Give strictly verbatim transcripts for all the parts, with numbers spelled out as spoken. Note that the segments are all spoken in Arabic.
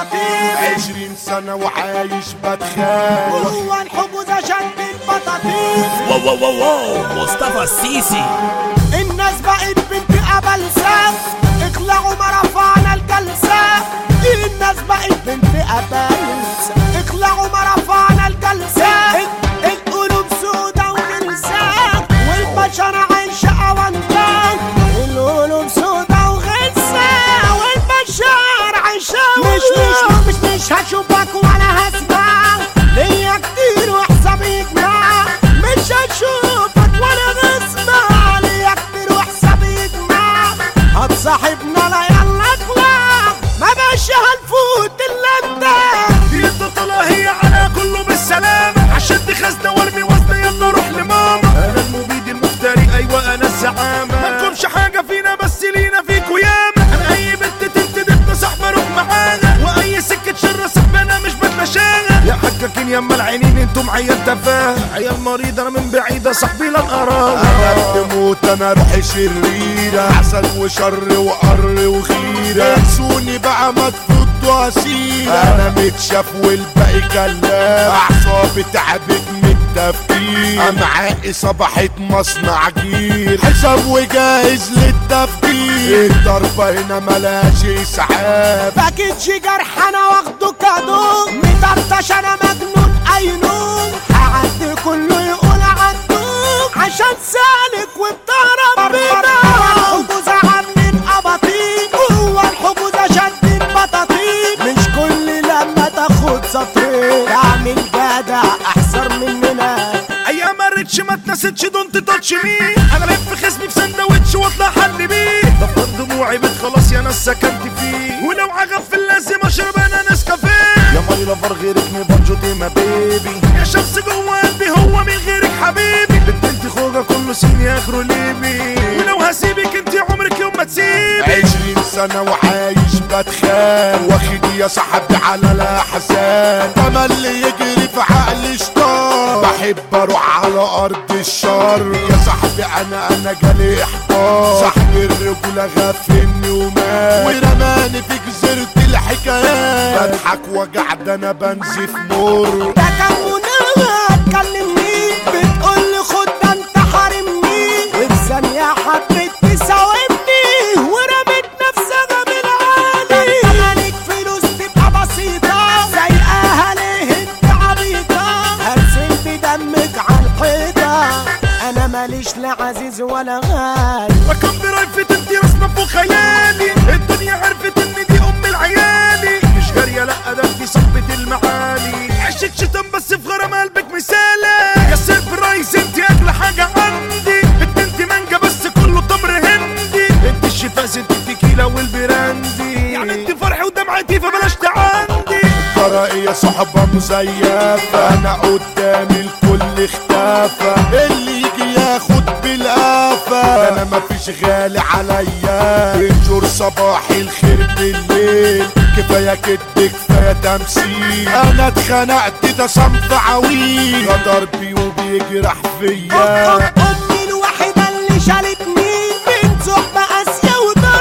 بطاطين. عشرين سنة وعايش بتخان هو الحجوز شد البطاطين. واو واو واو واو مصطفى السيسي. الناس بقت بنت أبلسة، اقلعوا ما رفعنا الجلسة. الناس بقت بنت أبلسة، اقلعوا ما رفعنا الجلسة. القلوب سودا وغلسة والبشر عايشة أونطة. القلوب سودا وغلسة والبشر عايشة مش مش مش مش هشوفك ولا هسمع ليا كتير وحسابي يجمع. مش هشوفك ولا هسمع ليا كتير وحسابي يجمع. هتصاحبنا لا يلا اخلع ما بقاش هنفوت الا انت. دي البطلة هي على كله بالسلامة. عشان تخزنا وارمي وزن يلا روح لماما. انا المبيد المفتري ايوه انا الزعامة. ما تكونش حاجة فينا بس لينا فيكوا ياما. انا اي بنت تنتدبنا صاحبة روح معانا. واي سكة شر صاحبنا مش بتمشاها. يا حكاكين يما العينين انتم عيال تفاهة. عيال مريض انا من بعيدة صاحبي لن اراه. انا بموت انا روحي شريرة. عسل وشر وقر وخيرة. انسوني بقى ما تفوتوا اسيرة. انا متشاف والباقي كلام. اعصابي تعبت من التفكير. امعائي صبحت مصنع جيل. حساب وجاهز للتفكير. الضربة هنا ملاش اسعاف. باكيتش جرح انا واخده كادو. مطرطش انا مجنون اينون. هعدي كله يقول عدوك عشان سالك وبتعرف بينا. الحجوز عاملين اباطين. هو الحجوز شد البطاطين. مش كل لما تاخد سطرين تعمل جدع احسن مننا. ايام الريتش ما اتنستش دونت تاتش مي. انا لف خصمي في سندوتش واطلع حل بيه. دفتر دموعي بيت خلاص يا ناس سكنت فيه. ولو عغفل لازم اشرب انا نسكافيه. يا ماي لافر غيرك مي بانجوتي ما بيبي. يا شخص جوه قلبي هو من غيرك حبيبي. بنت انت خوجه كله سين اخره ليبي. ولو هسيبك انت عمرك يوم ما تسيبي. عشرين سنة وعايش بتخان. واخد يا صاحبي على الاحزان. تملي يجري في عقلي شطار. بحب اروح على ارض الشر. يا صاحبي انا انا جالي احباط. صاحبي الرجولة غفلني ومات. ورماني في جزيرة الحكايات. بضحك وجع ده انا بنزف نور. ده كان مناها تكلمني بتقولي خد ده انت حارمني. وفي ثانية حبيت تساومني ورميت نفسها بالعالي. مالك فلوس تبقى بسيطة سايقاها ليه انت عبيطة. هرسم بدمك عالحيطة. انا ماليش لا عزيز ولا غالي. رقم برايفت انتي رسمة فوق خيالي. الدنيا عرفت ان دي ام العيالي. مش جارية لا ده انتي صاحبة المعالي. عشت شتم بس في غرام قلبك مثالي. يا سيربرايز انتي اغلى حاجة عندي. انت انتي مانجا بس كله تمر هندي. انت الشفاز انتي التكيلة والبراندي. يعني انتي فرحي ودمعتي فبلاش تعندي. طريقي صحبة مزيفة. انا قدامي الكل اختفى. اللي يجي ياخد بالقفا. انا مفيش غالي عليا. بنشر صباحي الخير بالليل. كفاية كدب كفاية تمثيل. انا اتخنقت ده صنف عويل. غدر بي وبيجرح فيا. امي الوحيدة اللي شالتني من صحبة قاسية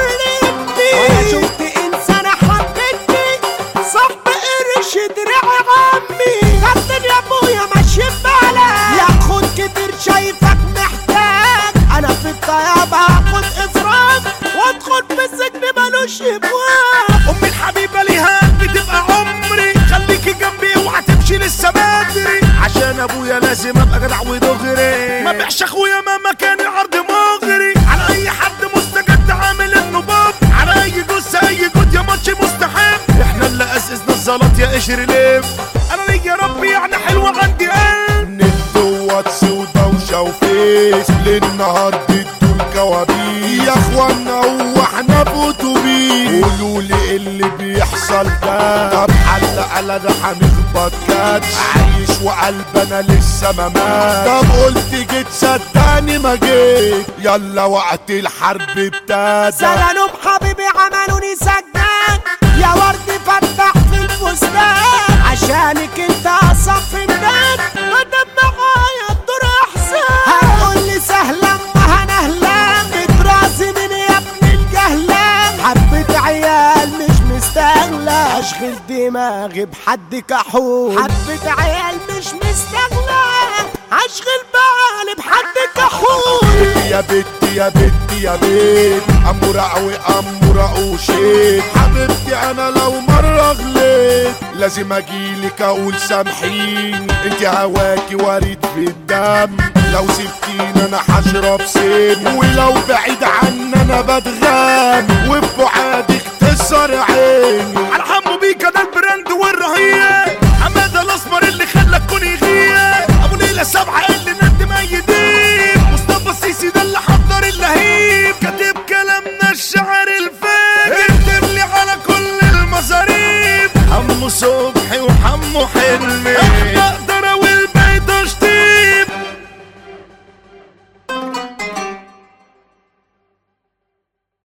وضرتني. وانا شفت انسانة حبتني صاحب قرش دراع عمي. كابتن يا ابويا ماشي ببالك. ياخد كتير شايفك محتاج. انا في الطيابة هاخد افراج وادخل في السجن ملوش ابواب. امي الحبيبة ليها قلبي تبقى عمري. خليكي جنبي اوعى تمشي لسه بدري. عشان ابويا لازم ابقى جدع ودغري. ما بيعش اخويا مهما كان العرض مغري. على اي حد مستجد عامل النباب. على اي جثة اي جود يا ماتش مستحب. احنا اللي اسسنا الزلط يا قشر ليف. انا ليا ربي يعني حلوة عندي قلب. نت وواتس ودوشة وفيس. للنهار بدون كوابيس. يا اخوانا هو احنا في اتوبيس. قولولي اللي بيحصل ده. طب حل على ده هنخبط كاتش. عايش وقلبنا لسه ما مات. طب قلت جيت صدقني ما جيت. يلا وقت الحرب ابتدى. سلام حبيبي عملوني سجان. يا ورد فتح في الفستان. عشانك انت اصف الناس. مدام معايا الدور احسن. هتقولي سهلا ما هنهلا. بتراسي من يا ابن الجهلان. حبة عيال مش مستاهلة. اشغل دماغي بحد كحول، حبة عيال مش مستغنى اشغل بالي بحد كحول. يا بنتي يا بنتي يا بنت امورة وامورة وشيت، حبيبتي انا لو مرة غليت لازم اجيلك اقول سامحيني، انت هواكي وريد في الدم، لو سبتيني انا هشرب سم، ولو بعيد عني انا بتغام، وببعادك تسهر عيني.